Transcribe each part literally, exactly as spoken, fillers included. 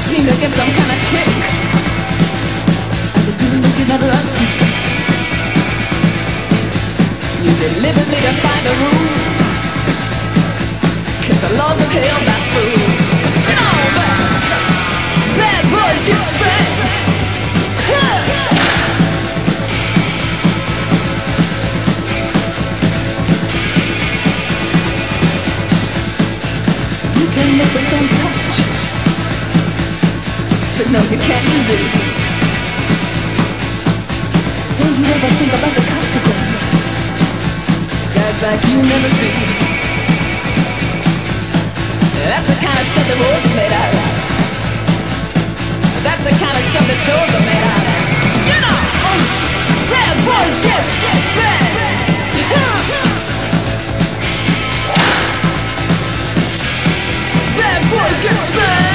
seem to get some kind of kick out of doing what you never up to. You deliberately defy the rules, 'cause the laws of hell not fools. You know that bad boys get spanked. Huh. You can make it don't touch, but no, you can't resist. Don't you ever think about the consequences? Guys like you never do. That's the kind of stuff that boys are made out of. That's the kind of stuff that girls are made out of. You know, bad boys get spanked. Bad boys get spanked.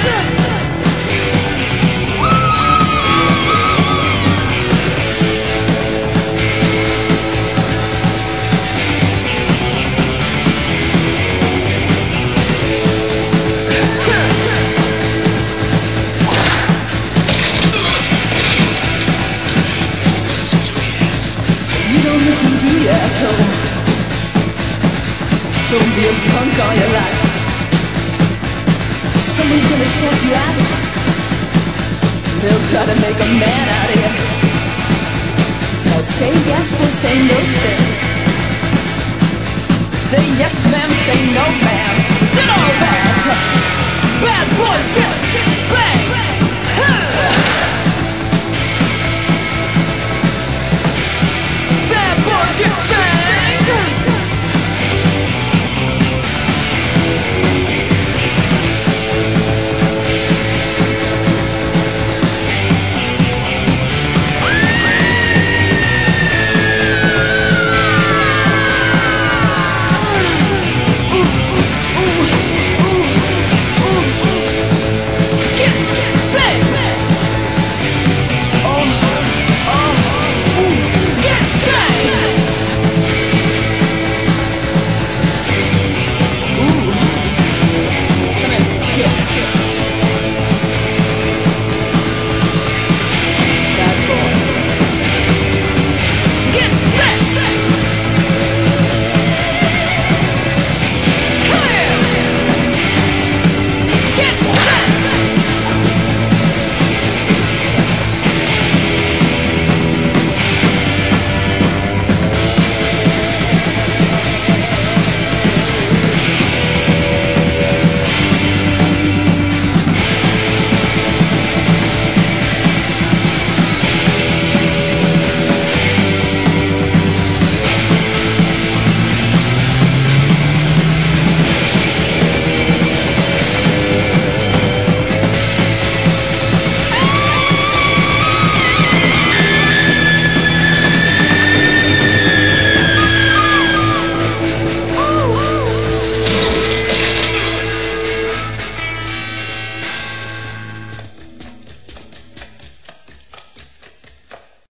Listen to the asshole. Don't be a punk all your life. Someone's gonna sort you out. They'll try to make a man out of you. Now say yes or say no, say. Say yes ma'am, say no ma'am.